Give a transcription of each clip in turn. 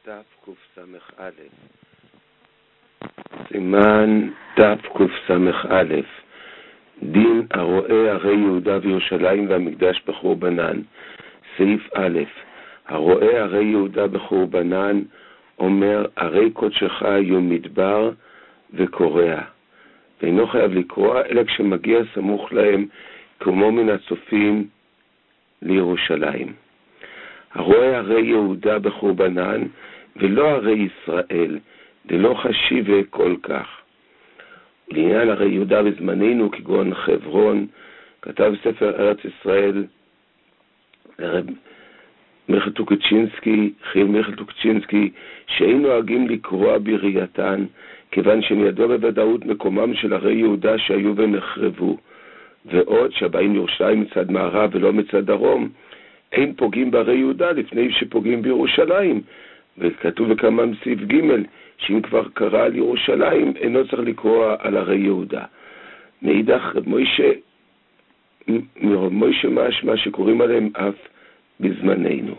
תקס"א. סימן תקס"א. דין הרואה ערי יהודה וירושלים והמקדש בחורבנן. סעיף א', הרואה ערי יהודה בחורבנן אומר ערי קודשך היו מדבר וקורע, ואינו חייב לקרוע אלא כשמגיע סמוך להם כמו מן הצופים לירושלים. הרואה ערי יהודה בחורבנן ולא ערי ישראל, דלא חשיבה כל כך. לעניין ערי יהודה בזמננו כגון חברון, כתב ספר ארץ ישראל הרב מיכל טוקצ'ינסקי, חיל מיכל טוקצ'ינסקי, שאין נוהגים לקרוע בראייתן, כיוון שמידוע בוודאות מקומם של ערי יהודה שהיו ונחרבו, ועוד שהבאים ירושלים מצד מערב ולא מצד דרום, אין פוגעים בערי יהודה לפני שפוגעים בירושלים, וכתוב בכמה מסעיף ג' שאם כבר קרא על ירושלים אינו צריך לקרוא על ערי יהודה. מאידך מוישה משמע שקוראים עליהם אף בזמננו.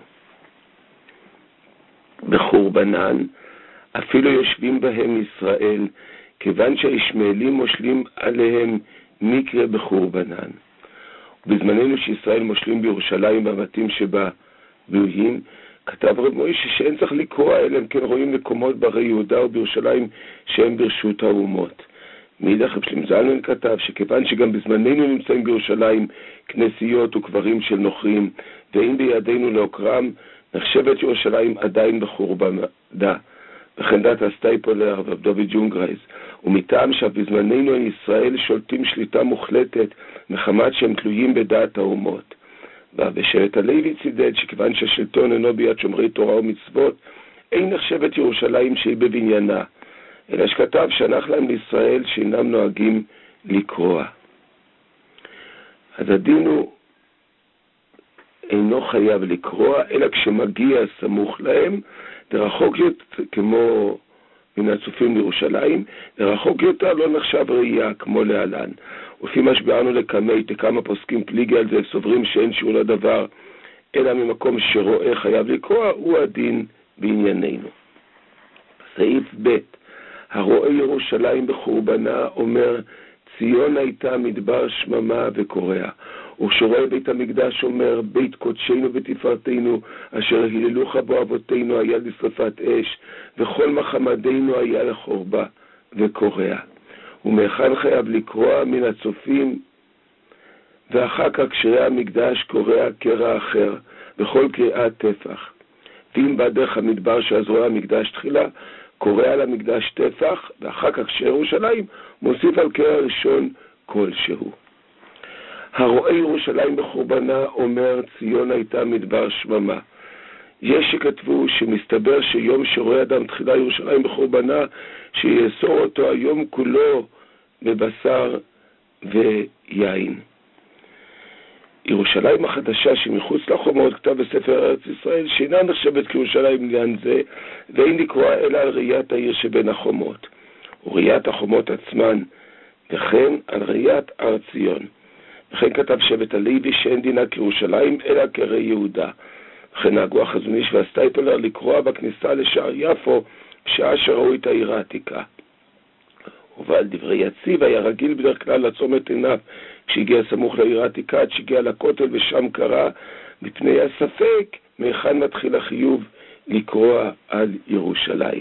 בחורבנן אפילו יושבים בהם ישראל, כיוון שהישמעאלים מושלים עליהם מקרה בחורבנן. ובזמננו שישראל מושלים בירושלים בבתים שבה בויים, כתב רב מוישה שאין צריך לקרוא אלא אם כן רואים מקומות בערי יהודה ובירושלים שהם ברשות האומות. מאידך רב שלמה זלמן כתב שכיוון שגם בזמננו נמצאים בירושלים כנסיות וקברים של נוכרים, ואין בידינו לעוקרם, נחשבת ירושלים עדיין בחורבנה. וכן דת הסטייפלר ודוד ג'ונגרייז, ומטעם שבזמננו ישראל שולטים שליטה מוחלטת מחמת שהם תלויים בדעת האומות. ובשבט הלוי צידד שכיוון שהשלטון אינו ביד שומרי תורה ומצוות, אין נחשבת ירושלים שהיא בבניינה, אלא שכתב שנח להם לישראל שאינם נוהגים לקרוע. אז הדין הוא אינו חייב לקרוע, אלא כשמגיע סמוך להם, לרחוק יותר, כמו מן הצופים לירושלים, לרחוק יותר לא נחשב ראייה כמו להלן. ולפי מה שביארנו לקמי, כמה פוסקים פליגי על זה, סוברים שאין שיעור לדבר, אלא ממקום שרואה חייב לקרוע, הוא הדין בענייננו. סעיף ב', הרואה ירושלים בחורבנה אומר, ציון הייתה מדבר שממה וקורע. וכשרואה בית המקדש אומר, בית קודשנו ותפארתנו, אשר היללוך בו אבותינו היה לשרפת אש, וכל מחמדנו היה לחורבה וקורע. ומאחד חייב לקרוע מן הצופים, ואחר כך כשרואה המקדש קורע קרע אחר, בכל קריאת טפח. ואם בדרך המדבר שהזרוע המקדש תחילה, קורא על המקדש טפח, ואחר כך שירושלים מוסיף על קרע ראשון כלשהו. הרואה ירושלים בחורבנה אומר ציון הייתה מדבר שממה. יש שכתבו שמסתבר שיום שרואה אדם תחילה ירושלים בחורבנה, שיאסור אותו היום כולו בבשר ויין. ירושלים החדשה שמחוץ לחומות כתב בספר ארץ ישראל שאינה נחשבת כירושלים לעניין זה, ואין לקרוא אלא על ראיית העיר שבין החומות, וראיית החומות עצמן, וכן על ראיית הר ציון. וכן כתב שבט הלוי שאין דינה כירושלים אלא כערי יהודה. וכן נהגו החזון איש והסטייפלר לקרוע בכניסה לשער יפו בשעה שראו את העיר העתיקה. ועל דברי יציב היה רגיל בדרך כלל לעצום את עיניו כשהגיע סמוך לעיר העתיקה עד שהגיע לכותל ושם קרא, מפני הספק מהיכן מתחיל החיוב לקרוע על ירושלים.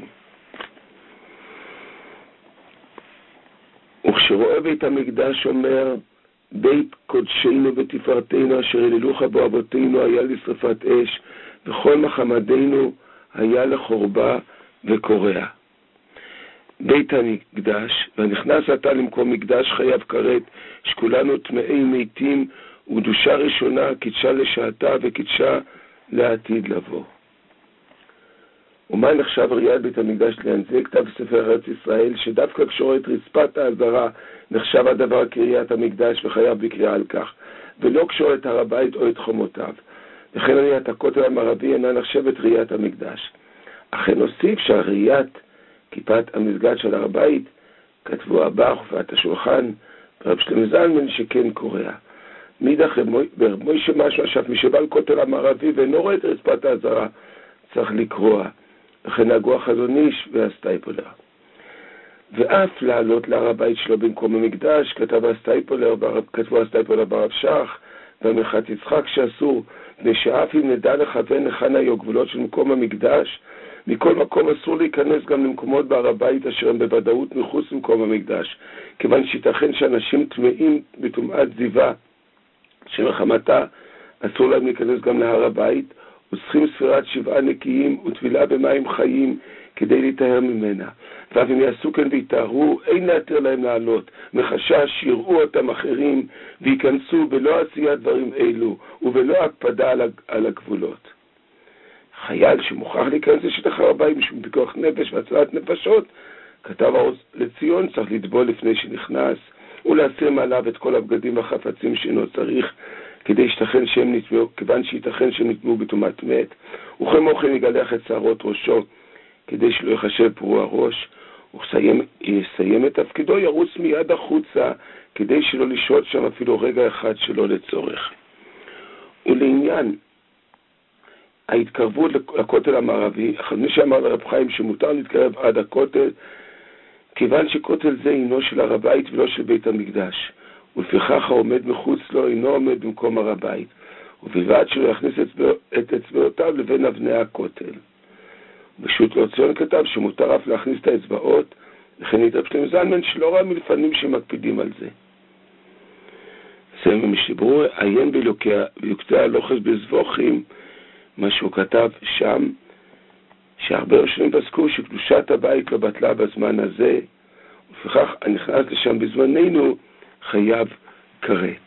וכשרואה בית המקדש אומר, בית קודשנו ותפארתנו אשר היללוך בו אבותינו היה לשרפת אש, וכל מחמדנו היה לחורבה וקורע. בית המקדש, והנכנס אתה למקום מקדש חייב כרת, שכולנו טמאי מתים, וקדושה ראשונה קידשה לשעתה וקידשה לעתיד לבוא. ומה נחשב ראיית בית המקדש לעניין זה? כתב ספר ארץ ישראל שדווקא כשרואה את רצפת העזרה נחשב הדבר כראיית המקדש וחייב בקריאה על כך, ולא כשרואה את הר הבית או את חומותיו. וכן ראיית הכותל המערבי אינה נחשבת ראיית המקדש. אכן נוסיף שהראיית כיפת המסגד של הר הבית, כתבו הבא חופת השולחן ורב שלמה זלמן שכן קורע. מאידך רב מוישה משמע שאף מי שבא לכותל המערבי ואינו רואה את רצפת העזרה צריך לקרוע. וכן נהגו החזון איש והסטייפלר. ואף לעלות להר הבית שלו במקום המקדש, כתבו הסטייפלר ברב שח והמחת יצחק שאסור, ושאף אם נדע לכוון לכאן היו גבולות של מקום המקדש, מכל מקום אסור להיכנס גם למקומות בהר הבית אשר הם בוודאות מחוץ למקום המקדש, כיוון שיתכן שאנשים טמאים בטומאת זיווה שמחמתה אסור להם להיכנס גם להר הבית, וצריכים ספירת 7 נקיים וטבילה במים חיים כדי להיטהר ממנה. ואף אם יעשו כן ויתארו, אין להתיר להם לעלות, מחשש שיראו אותם אחרים וייכנסו בלא עשיית דברים אלו ובלא הקפדה על הגבולות. חייל שמוכרח להיכנס לשטח הר הבית משום פיקוח נפש והצלת נפשות, כתב העוז לציון, צריך לטבול לפני שנכנס ולהסיר מעליו את כל הבגדים והחפצים שאינו צריך, כיוון שייתכן שהם נטמאו בטומאת מת, וכמו כן יגלח את שערות ראשו כדי שלא יחשב פרוע ראש, ויסיים את תפקידו, ירוץ מיד החוצה כדי שלא לשהות שם אפילו רגע אחד שלא לצורך. ולעניין ההתקרבות לכותל המערבי, מי שאמר לרב חיים שמותר להתקרב עד הכותל, כיוון שכותל זה אינו של הר הבית ולא של בית המקדש, ולפיכך העומד מחוץ לו אינו עומד במקום הר הבית, ובלבד שלא יכניס את אצבעותיו לבין אבני הכותל. בשו"ת לא ציון כתב שמותר אף להכניס את האצבעות, וכן רב שלמה זלמן שלא ראה מלפנים שמקפידים על זה. סיים המשתברו, עיין בלוקצי הלוחס בזבוכים, מה שהוא כתב שם, שהרבה ראשונים פסקו שקדושת הבית לא בטלה בזמן הזה, ולפיכך הנכנס לשם בזמננו חייב כרת.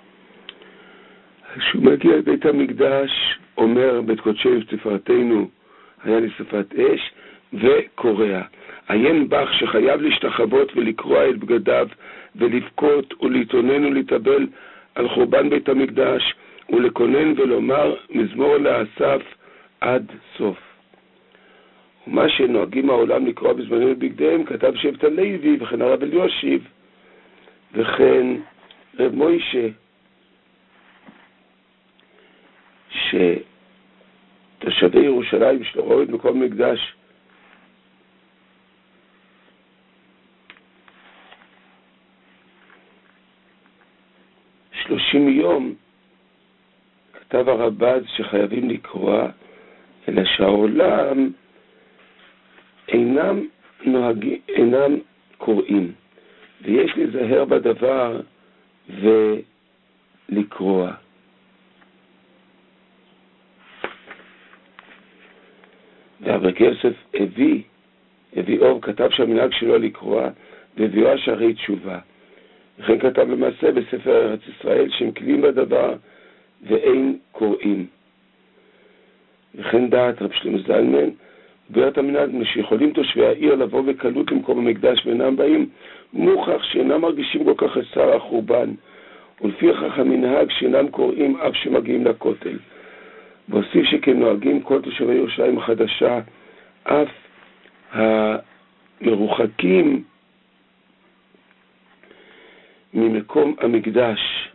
כשהוא מגיע לבית המקדש, אומר בית קודשי ותפארתנו היה לשרפת אש, וקורע. עיין בך שחייב להשתחוות ולקרוע את בגדיו ולבכות ולהתאונן ולהתאבל על חורבן בית המקדש ולקונן ולומר מזמור לאסף עד סוף. ומה שנוהגים העולם לקרוא בזמננו בגדיהם, כתב שבט הלוי וכן הרב אלישיב וכן רב מוישה, שתושבי ירושלים שלא ראו את מקום מקדש יום, כתב הרב"ז שחייבים לקרוא, אלא שהעולם אינם קוראים, ויש להיזהר בדבר ולקרוא. והרב יוסף הביא אור, כתב שהמנהג שלו לקרוא, והביאו שערי תשובה. וכן כתב למעשה בספר ארץ ישראל שהם כלים בדבר ואין קוראים. וכן דעת רב שלמה זלמן, בעת המנהג שיכולים תושבי העיר לבוא בקלות למקום המקדש ואינם באים, מוכח שאינם מרגישים כל כך את שר החורבן, ולפיכך המנהג שאינם קוראים אף שמגיעים לכותל. והוסיף שכן נוהגים כל תושבי ירושלים החדשה, אף המרוחקים ממקום המקדש,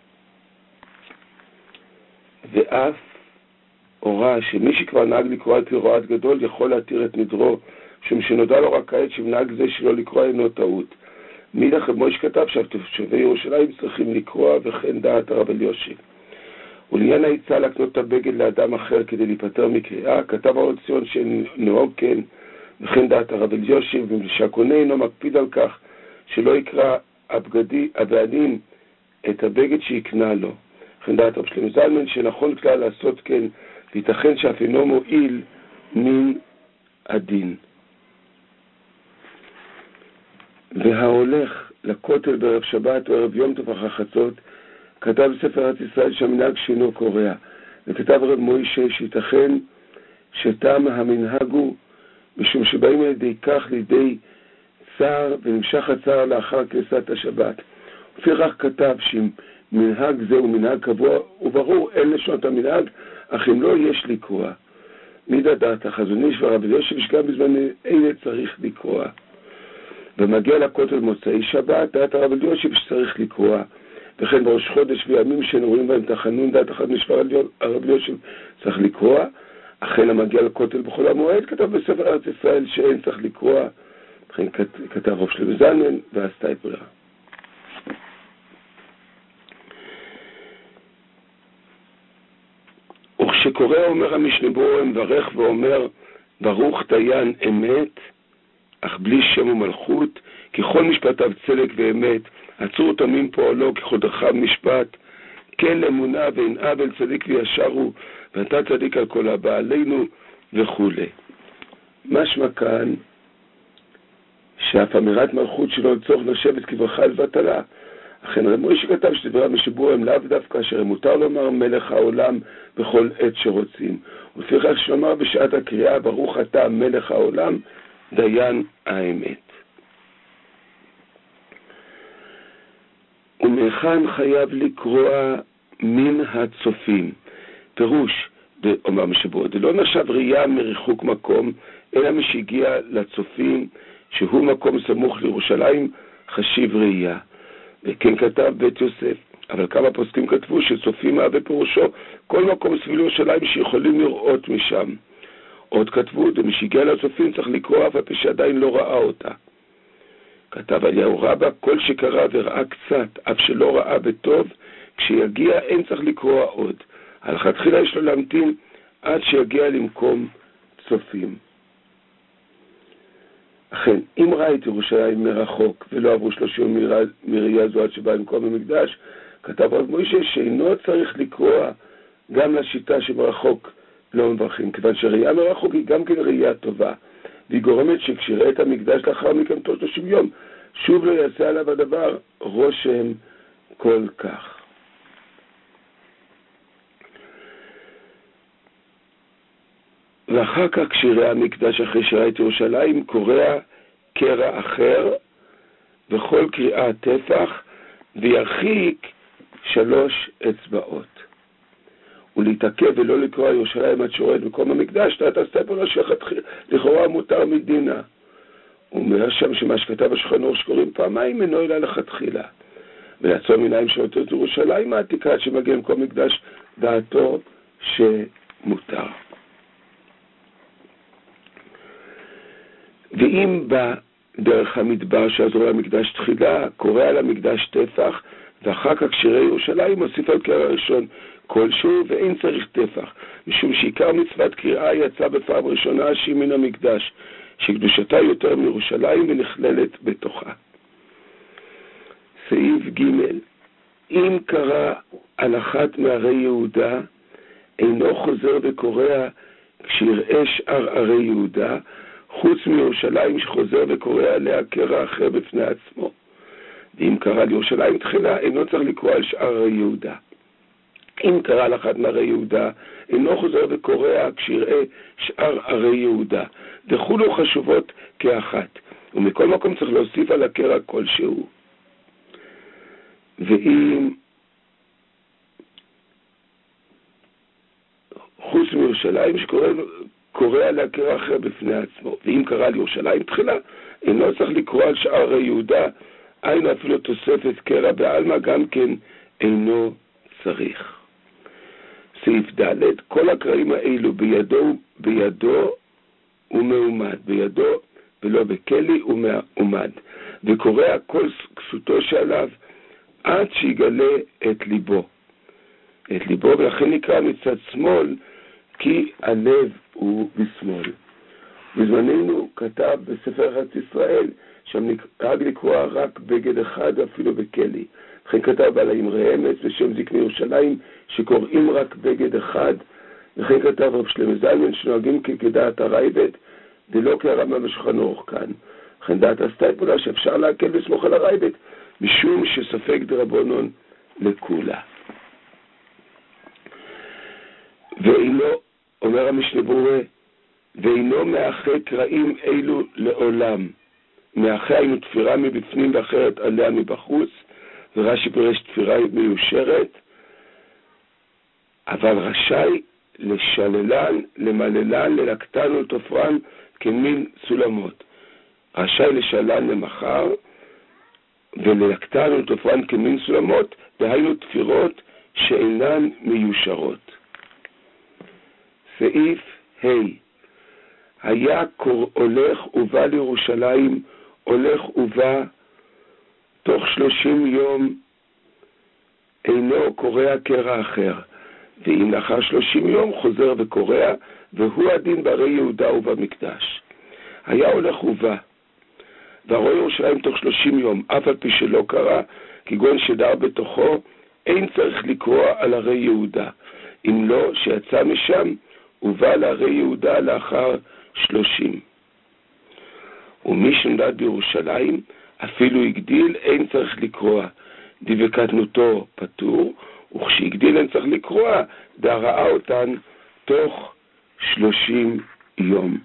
ואף הוראה שמי שכבר נהג לקרוא על פי הוראת גדול יכול להתיר את נדרו, שנודע לו רק כעת שמנהג זה שלא לקרוא אינו טעות. מאידך רב מוישה כתב שתושבי ירושלים צריכים לקרוא, וכן דעת הרב אלישיב. ולעניין העצה לקנות את הבגד לאדם אחר כדי להיפטר מקריאה, כתב הרב ציון שנהוג כן, וכן דעת הרב אלישיב, ושהקונה אינו מקפיד על כך שלא יקרא הבעלים את הבגד שיקנה לו. וכן דעת רב שלמה זלמן שנכון כלל לעשות כן, ויתכן שאף אינו מועיל מן הדין. וההולך לכותל בערב שבת או ערב יום טוב אחר חצות, כתב בספר ארץ ישראל שהמנהג שאינו קורע, וכתב רב מוישה שיתכן שתם המנהג הוא משום שבאים על ידי כך לידי צער ונמשך הצער לאחר כניסת השבת. לפיכך כתב שמנהג זה הוא מנהג קבוע וברור, אין לשנות המנהג, אך אם לא יש לקרוא. מידת דעת החזון איש והרב אלישיב שגם בזמן אלה צריך לקרוא. ומגיע לכותל מוצאי שבת, דעת הרב אלישיב שצריך לקרוא. וכן בראש חודש וימים שנורים בהם תחנון, דעת אחד משפר הרב אלישיב צריך לקרוא. אכן המגיע לכותל בחול המועד כתב בספר ארץ ישראל שאין צריך לקרוע, לכן כתב רב שלמה זלמן ועשתה את ברירה. וכשקורא אומר המשנה ברורה מברך ואומר ברוך דיין אמת אך בלי שם ומלכות ככל משפטיו צדק ואמת עצור תמים פועלו ככל דרכיו משפט כן אמונה ואין עוול צדיק וישר הוא ואתה צדיק על כל הבא עלינו וכו'. משמע כאן שאף אמירת מלכות שלא צורך לשבת כברכה לבטלה. אכן רב מוישה כתב שדברי המשנה הם לאו דווקא אשר מותר לומר מלך העולם בכל עת שרוצים. ולפיכך שלומר בשעת הקריאה ברוך אתה מלך העולם דיין האמת. ומכאן חייב לקרוע מן הצופים. פירוש, אומר משבוע, זה לא נחשב ראייה מריחוק מקום, אלא משהגיע לצופים, שהוא מקום סמוך לירושלים, חשיב ראייה. וכן כתב בית יוסף. אבל כמה פוסקים כתבו שצופים מהווה פירושו כל מקום סביב ירושלים שיכולים לראות משם. עוד כתבו, ומשהגיע לצופים צריך לקרוא אף הפי שעדיין לא ראה אותה. כתב אליהו רבא, כל שקרא וראה קצת, אף שלא ראה בטוב, כשיגיע אין צריך לקרוא עוד. הלכתחילה יש לו להמתין עד שיגיע למקום צופים. אכן, אם ראה את ירושלים מרחוק ולא עברו 30 מראייה זו עד שבא למקום המקדש, כתב רב מוישה שאינו צריך לקרוא גם לשיטה שמרחוק לא מברכים, כיוון שראייה מרחוק היא גם כן ראייה טובה, והיא גורמת שכשיראה את המקדש לאחר מכן תוך 30 יום, שוב לא יעשה עליו הדבר רושם כל כך. ואחר כך כשיראה המקדש אחרי שראה את ירושלים, קורע קרע אחר, וכל קריאה טפח, וירחיק 3 אצבעות. ולהתעכב ולא לקרוא ירושלים עד שרואה את מקום המקדש, תעשה פה לכאורה מותר מדינה. הוא אומר שם שמה שכתב השולחן ערוך שקוראים פעמיים אינו אלא לכתחילה. ולעצום עיניים שרואות את ירושלים העתיקה עד שמגיע למקום המקדש, דעתו שמותר. ואם בדרך המדבר שעזרו למקדש תחילה, קורא על המקדש טפח, ואחר כך כשיראה ירושלים מוסיף על קרע ראשון כלשהו, ואין צריך טפח, משום שעיקר מצוות קריאה יצא בפעם ראשונה שהיא מן המקדש, שקדושתה יותר מירושלים ונכללת בתוכה. סעיף ג' אם קרא על אחת מערי יהודה, אינו חוזר וקורא כשיראה שאר ערי יהודה, חוץ מירושלים שחוזר וקורא עליה קרע אחר בפני עצמו. ואם קרא לירושלים תחילה, אינו צריך לקרוא על שאר ערי יהודה. אם קרא על אחת מערי יהודה, אינו חוזר וקורא כשיראה שאר ערי יהודה. וכולו חשובות כאחת. ומכל מקום צריך להוסיף על הקרע כלשהו. ואם חוץ מירושלים שקורא על הקרע אחר בפני עצמו. ואם קרא על ירושלים תחילה, אינו צריך לקרוא על שאר ערי יהודה, אין אפילו תוספת קרע בעלמא גם כן אינו צריך. סעיף ד' כל הקרעים האלו בידו ומעומד, בידו ולא בכלי ומעומד, וקורא כל כסותו שעליו עד שיגלה את ליבו. את ליבו, ולכן נקרא מצד שמאל, כי הלב הוא בשמאל. בזמננו כתב בספר ארץ ישראל, שם נהג לקרוא רק בגד אחד אפילו בכלי. לכן כתב על האמרי אמץ בשם זקני ירושלים שקוראים רק בגד אחד, וכן כתב רב שלמה זלמן שנוהגים כדעת הרייבד ולא כרמה בשולחן ערוך כאן. לכן דעת הסטייפולה שאפשר להקל בסמוך על הרייבד משום שספק דרבנן לכולה. ואינו, אומר המשנה ברורה, ואינו מאחה קרעים אלו לעולם. מאחה היינו תפירה מבפנים ואחרת עליה מבחוץ, ורש"י פירש תפירה מיושרת, אבל רשאי לשללן, למללן, ללקטן ולתופרן כמין סולמות. רשאי לשללן למחר, וללקטן ולתופרן כמין סולמות, והיינו תפירות שאינן מיושרות. סעיף היה הולך ובא לירושלים, הולך ובא, תוך 30 יום אינו קורע קרע אחר, ואם לאחר 30 יום חוזר וקורע, והוא הדין בערי יהודה ובמקדש. היה הולך ובא, והרואה ירושלים תוך 30 יום, אף על פי שלא קרא, כגון שדר בתוכו, אין צריך לקרוא על ערי יהודה, אם לא שיצא משם ובא לערי יהודה לאחר 30. ומי שנולד בירושלים, אפילו הגדיל, אין צריך לקרוא, דבקתנותו פטור, וכשהגדיל אין צריך לקרוא, דראה אותן תוך 30 יום.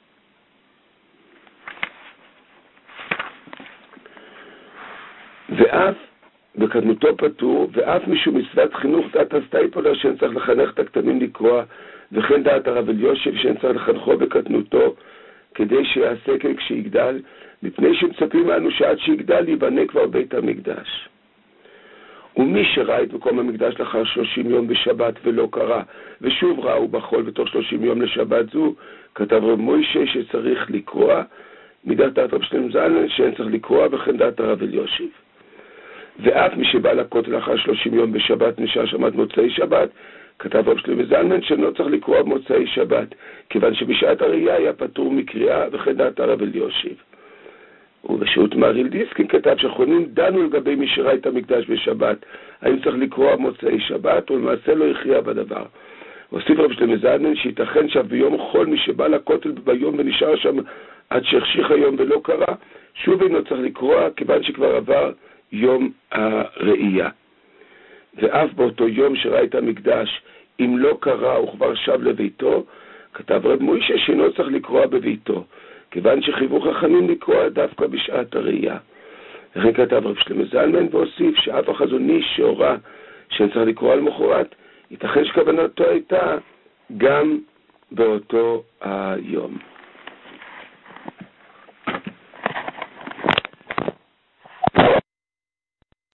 ואף בקדמותו פטור, ואף משום מצוות חינוך דעת הסטייפולר שאין צריך לחנך את הקטנים לקרוא, וכן דעת הרב אלישיב שאין צריך לחנכו בקטנותו, כדי שיעשה כן כשיגדל, מפני שמצפים לנו שעד שיגדל ייבנה כבר בית המקדש. ומי שראה את מקום המקדש לאחר 30 יום בשבת ולא קרא, ושוב ראו בחול בתוך 30 יום לשבת זו, כתב רב מוישה שצריך לקרוא, מדעת רב שלמה זלמן שאין צריך לקרוא, וכן דעת הרב אלישיב. ואף מי שבא לכותל לאחר 30 יום בשבת נשאר שם עד מוצאי שבת, כתב רב שלמה זלמן שאינו צריך לקרוא במוצאי שבת, כיוון שבשעת הראייה היה פטור מקריאה, וכן דעת הרב אלישיב. ובשעות מהריל דיסקין כתב שאחרונים דנו לגבי מי שראה את המקדש בשבת, האם צריך לקרוא במוצאי שבת, ולמעשה לא הכריע בדבר. הוסיף רב שלמה זלמן שייתכן שביום חול מי שבא לכותל ביום ונשאר שם עד שהחשיך היום ולא קרא, שוב אינו צריך לקרוא, כיוון שכבר עבר יום הראייה. ואף באותו יום שראה את המקדש, אם לא קרא וכבר שב לביתו, כתב רב מוישה שאינו צריך לקרוא בביתו, כיוון שחיוו חכמים לקרוא דווקא בשעת הראייה. לכן כתב רב שלמה זלמן והוסיף שאף החזון איש שהורה שאין צריך לקרוא על מחרת, ייתכן שכוונתו הייתה גם באותו היום.